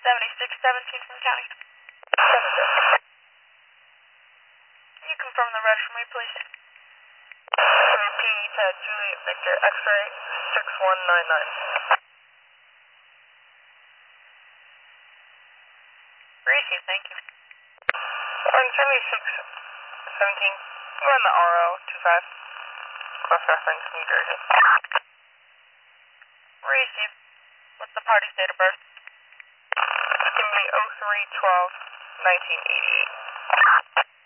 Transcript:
7617 from the county. Can you confirm the reg for me, please? 3P Ted Juliet Victor X-ray 6199. Received, thank you. On 7617, we're on the RO 25, cross reference New Jersey. Received. What's the party's date of birth? It's going to be 03/12/1988.